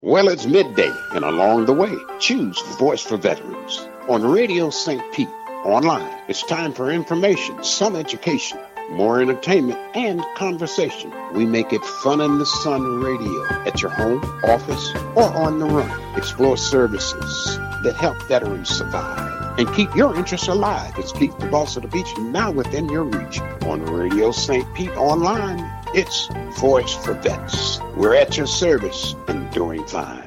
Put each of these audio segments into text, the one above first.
Well, it's midday, and along the way, choose Voice for Veterans on Radio St. Pete. Online, it's time for information, some education, more entertainment, and conversation. We make it fun in the sun radio at your home, office, or on the run. Explore services that help veterans survive and keep your interests alive. It's Keith the Boss of the Beach, now within your reach. On Radio St. Pete online, it's Voice for Vets. We're at your service and doing fine.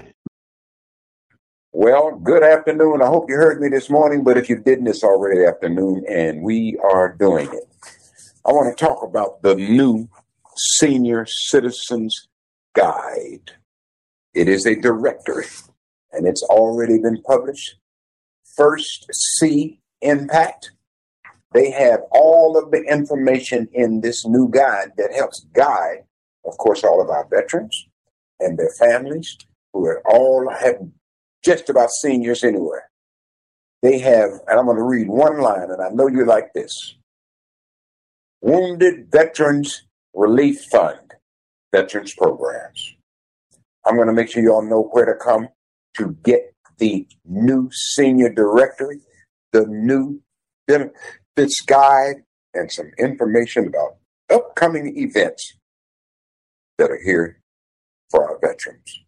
Well, good afternoon. I hope you heard me this morning, but if you didn't, it's already afternoon, and we are doing it. I want to talk about the new Senior Citizens Guide. It is a directory, and it's already been published. First C Impact. They have all of the information in this new guide that helps guide, of course, all of our veterans and their families who are all have just about seniors anywhere. They have, and I'm going to read one line, and I know you like this. Wounded Veterans Relief Fund, Veterans Programs. I'm going to make sure you all know where to come to get the new senior directory, the new benefits guide, and some information about upcoming events that are here for our veterans.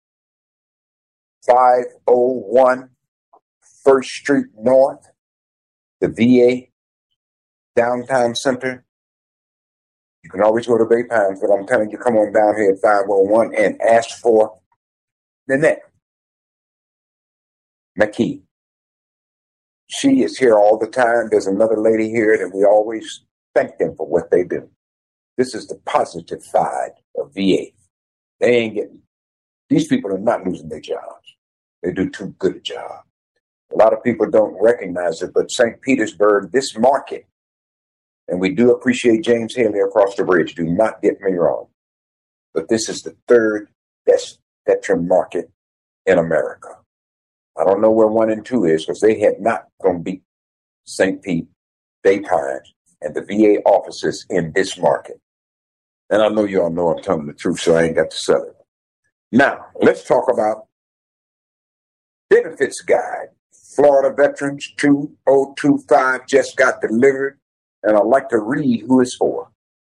501 First Street North, the VA Downtown Center. You can always go to Bay Pines, but I'm telling you, come on down here at 501 and ask for Nanette McKee. She is here all the time. There's another lady here that we always thank them for what they do. This is the positive side of VA. They ain't getting, these people are not losing their jobs. They do too good a job. A lot of people don't recognize it, but St. Petersburg, this market, and we do appreciate James Haley across the bridge, do not get me wrong, but this is the third best veteran market in America. I don't know where 1 and 2 is because they had not going to beat St. Pete, Bay Pines, and the VA offices in this market. And I know you all know I'm telling the truth, so I ain't got to sell it. Now, let's talk about Benefits Guide. Florida Veterans 2025 just got delivered, and I'd like to read who it's for.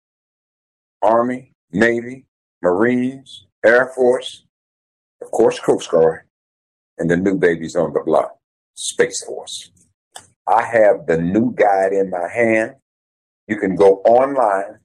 Army, Navy, Marines, Air Force, of course, Coast Guard, and the new babies on the block, Space Force. I have the new guide in my hand. You can go online,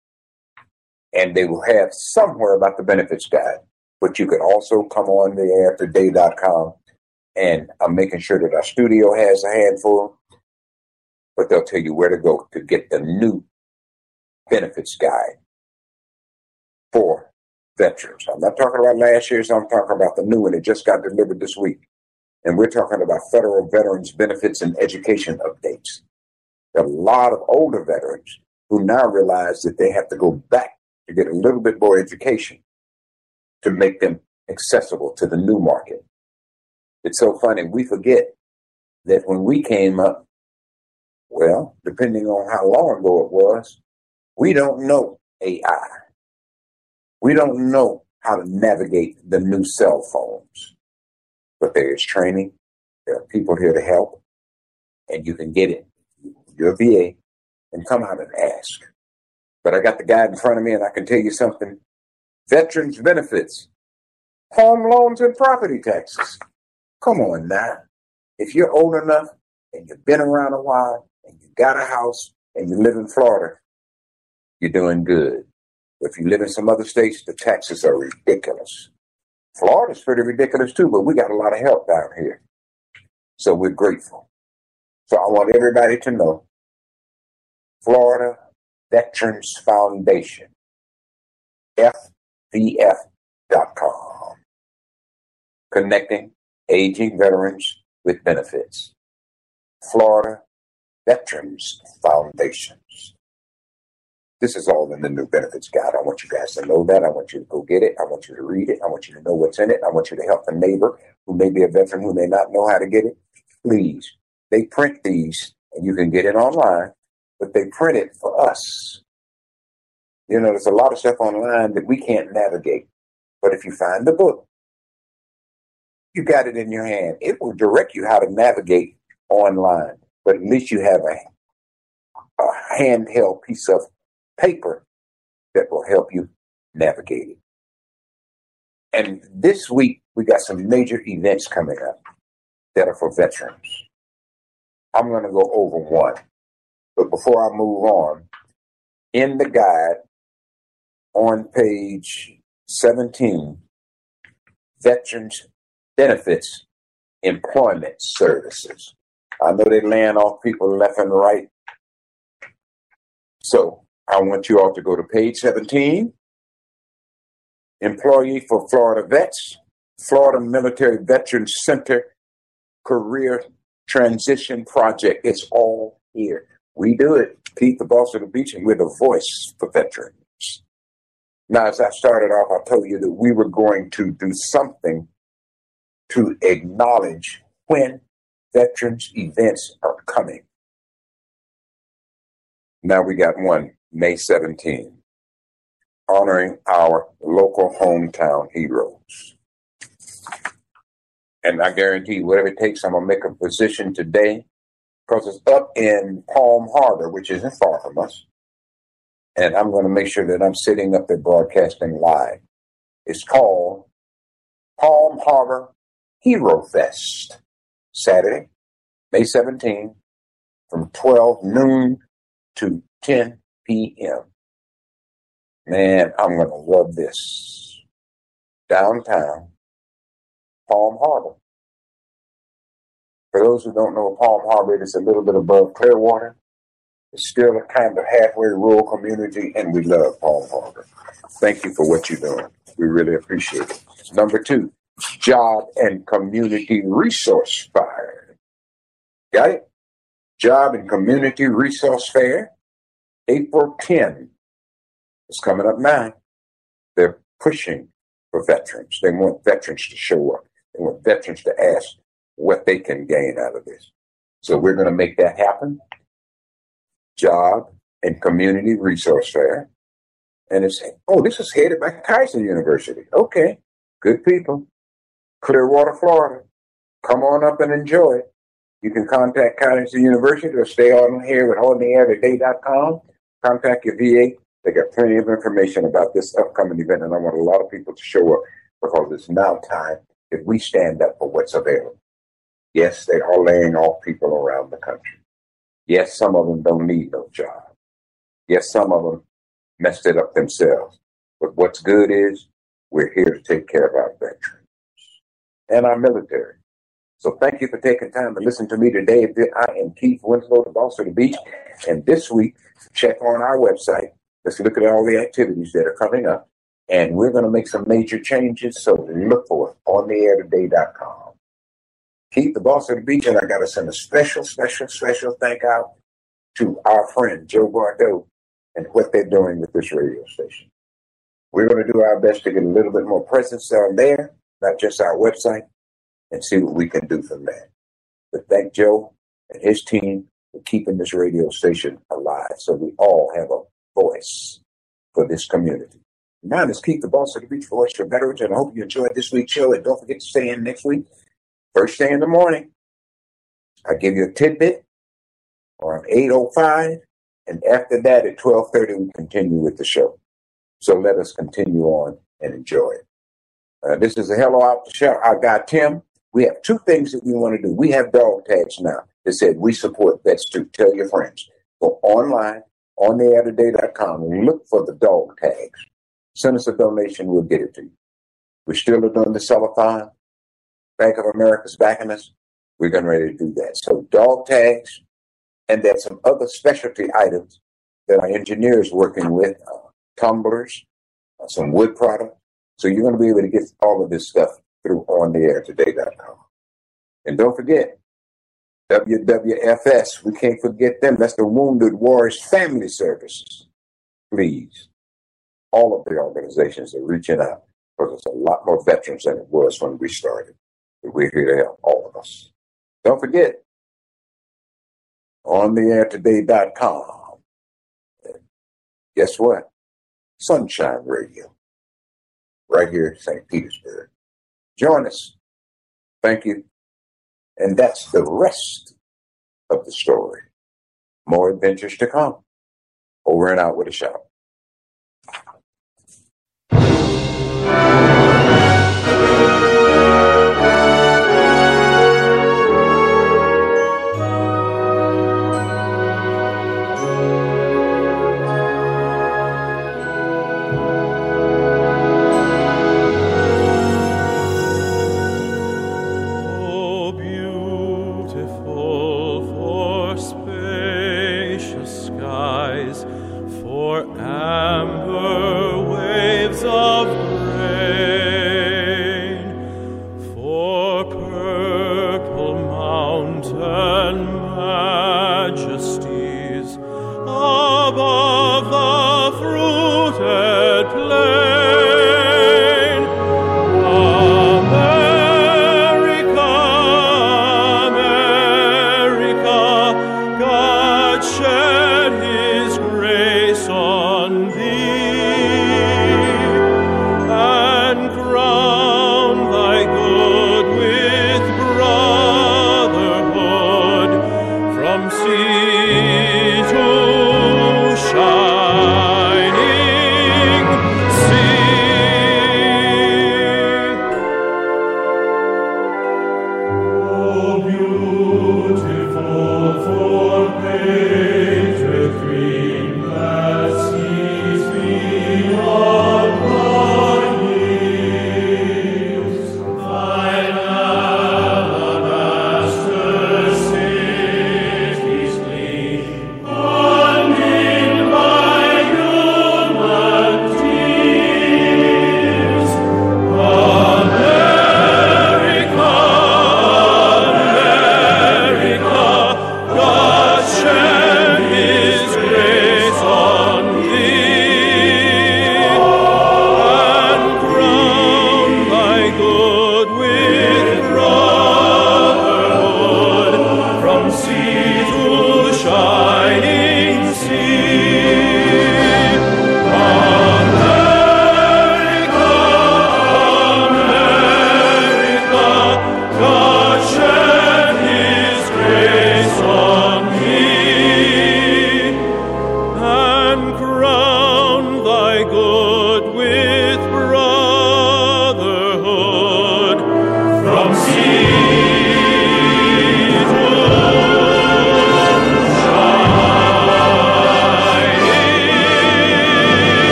and they will have somewhere about the benefits guide. But you can also come on the airtoday.com, and I'm making sure that our studio has a handful, but they'll tell you where to go to get the new benefits guide for veterans. I'm not talking about last year's, I'm talking about the new one. It just got delivered this week. And we're talking about federal veterans benefits and education updates. There are a lot of older veterans who now realize that they have to go back to get a little bit more education to make them accessible to the new market. It's so funny. We forget that when we came up, well, depending on how long ago it was, we don't know AI. We don't know how to navigate the new cell phones. But there is training. There are people here to help. And you can get it. You're a VA and come out and ask. But I got the guide in front of me, and I can tell you something. Veterans benefits, home loans, and property taxes. Come on now. If you're old enough and you've been around a while and you got a house and you live in Florida, you're doing good. If you live in some other states, the taxes are ridiculous. Florida's pretty ridiculous too, but we got a lot of help down here. So we're grateful. So I want everybody to know Florida Veterans Foundation, FVF.com, connecting aging veterans with benefits. Florida Veterans Foundations. This is all in the new benefits guide. I want you guys to know that. I want you to go get it. I want you to read it. I want you to know what's in it. I want you to help a neighbor who may be a veteran who may not know how to get it. Please. They print these, and you can get it online, but they print it for us. You know, there's a lot of stuff online that we can't navigate. But if you find the book, you got it in your hand. It will direct you how to navigate online, but at least you have a handheld piece of paper that will help you navigate it. And this week, we got some major events coming up that are for veterans. I'm going to go over one. But before I move on, in the guide on page 17, Veterans Benefits Employment Services. I know they're laying off people left and right. So I want you all to go to page 17. Employee for Florida Vets, Florida Military Veterans Center Career Transition Project. It's all here. We do it. Pete, the boss of the beach, and we're the voice for veterans. Now, as I started off, I told you that we were going to do something to acknowledge when veterans events are coming. Now we got one, May 17, honoring our local hometown heroes. And I guarantee you, whatever it takes, I'm going to make a position today, because it's up in Palm Harbor, which isn't far from us. And I'm going to make sure that I'm sitting up there broadcasting live. It's called Palm Harbor Hero Fest, Saturday, May 17, from 12 noon to 10 p.m. Man, I'm going to love this. Downtown Palm Harbor. For those who don't know, Palm Harbor is a little bit above Clearwater. It's still a kind of halfway rural community, and we love Palm Harbor. Thank you for what you're doing. We really appreciate it. Number 2, Job and Community Resource Fair. Got it? Job and Community Resource Fair, April 10. It's coming up now. They're pushing for veterans. They want veterans to show up. They want veterans to ask what they can gain out of this. So we're going to make that happen. Job and Community Resource Fair. And it's, this is headed by Kaiser University. Okay, good people. Clearwater, Florida. Come on up and enjoy it. You can contact Kaiser University or stay on here with ontheairtoday.com. Contact your VA. They got plenty of information about this upcoming event, and I want a lot of people to show up, because it's now time that we stand up for what's available. Yes, they are laying off people around the country. Yes, some of them don't need no job. Yes, some of them messed it up themselves. But what's good is we're here to take care of our veterans and our military. So thank you for taking time to listen to me today. I am Keith Winslow, the boss of the beach. And this week, check on our website. Let's look at all the activities that are coming up. And we're going to make some major changes. So look for it on theairtoday.com. Keith, the boss of the beach, and I got to send a special thank out to our friend Joe Bardo and what they're doing with this radio station. We're going to do our best to get a little bit more presence down there, not just our website, and see what we can do from there. But thank Joe and his team for keeping this radio station alive, so we all have a voice for this community. Now, let's keep the boss of the beach voice for veterans, and I hope you enjoyed this week's show, and don't forget to stay in next week. First thing in the morning, I give you a tidbit on 8:05, and after that at 12:30, we continue with the show. So let us continue on and enjoy it. This is a Hello Out the Show. Our guy Tim, we have 2 things that we want to do. We have dog tags now that said we support vets too. Tell your friends. Go online, on theairtoday.com, and look for the dog tags. Send us a donation, we'll get it to you. We're still doing the sellathon. Bank of America's backing us. We're getting ready to do that. So dog tags, and there's some other specialty items that our engineers working with, tumblers, some wood products. So you're going to be able to get all of this stuff through ontheairtoday.com. And don't forget, WWFS, we can't forget them. That's the Wounded Warriors Family Services. Please, all of the organizations are reaching out, because there's a lot more veterans than it was when we started. We're here to help all of us. Don't forget, ontheairtoday.com. Guess what? Sunshine Radio, right here in St. Petersburg. Join us. Thank you. And that's the rest of the story. More adventures to come. Over and out with a shout.